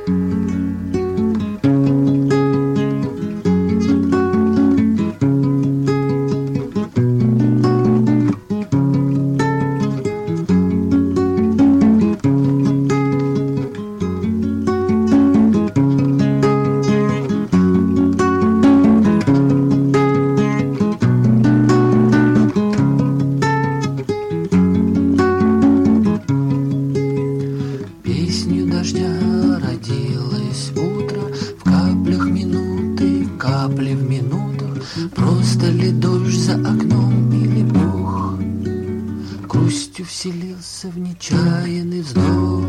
Вселился в нечаянный вздох.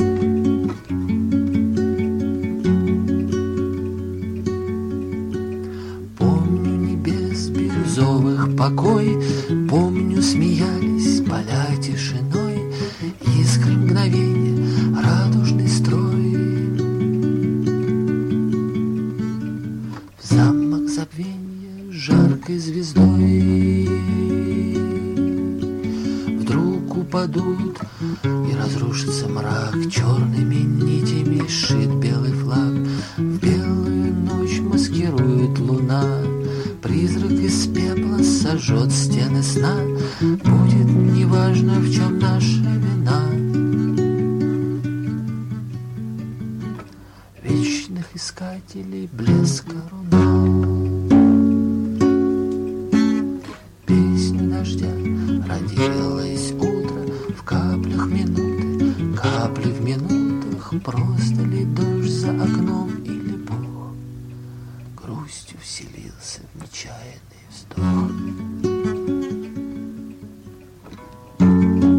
Помню небес бирюзовых покой, помню, смеялись поля тишиной, искры мгновенья, радужный строй. В замок забвенья жаркой звездой упадут, и разрушится мрак, черными нитями сшит белый флаг. В белую ночь маскирует луна, призрак из пепла сожжет стены сна. Будет неважно, в чем наша вина. Вечных искателей блеска руна. Песню дождя родилась в каплях минуты, капли в минутах. Просто ли дождь за окном, или Бог грустью вселился в нечаянный вздох?